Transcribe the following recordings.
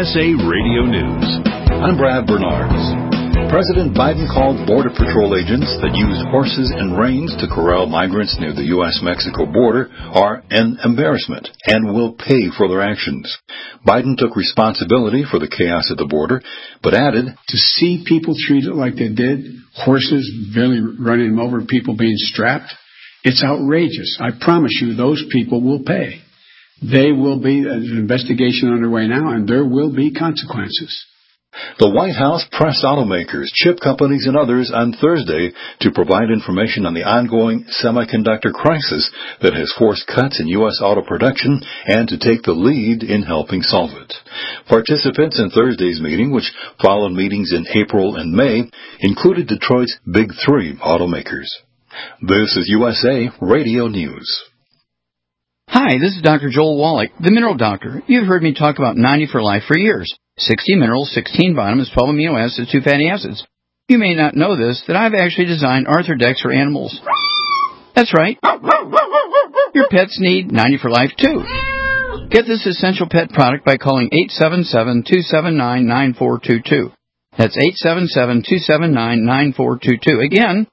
USA Radio News. I'm Brad Bernards. President Biden called Border Patrol agents that use horses and reins to corral migrants near the U.S.-Mexico border are an embarrassment and will pay for their actions. Biden took responsibility for the chaos at the border, but added, to see people treated like they did, horses barely running them over, people being strapped, it's outrageous. I promise you those people will pay. There's an investigation underway now, and there will be consequences. The White House pressed automakers, chip companies, and others on Thursday to provide information on the ongoing semiconductor crisis that has forced cuts in U.S. auto production and to take the lead in helping solve it. Participants in Thursday's meeting, which followed meetings in April and May, included Detroit's Big Three automakers. This is USA Radio News. Hi, this is Dr. Joel Wallach, the Mineral Doctor. You've heard me talk about 90 for Life for years. 60 minerals, 16 vitamins, 12 amino acids, 2 fatty acids. You may not know this, that I've actually designed Arthrodex for animals. That's right. Your pets need 90 for Life, too. Get this essential pet product by calling 877-279-9422. That's 877-279-9422. Again,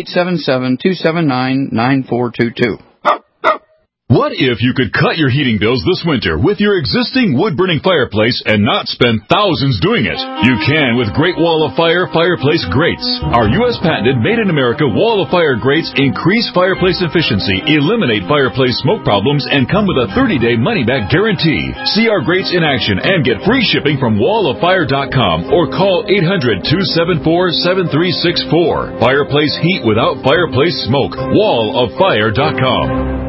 877-279-9422. What if you could cut your heating bills this winter with your existing wood-burning fireplace and not spend thousands doing it? You can with Great Wall of Fire fireplace grates. Our U.S. patented made-in-America Wall of Fire grates increase fireplace efficiency, eliminate fireplace smoke problems, and come with a 30-day money-back guarantee. See our grates in action and get free shipping from walloffire.com or call 800-274-7364. Fireplace heat without fireplace smoke. walloffire.com.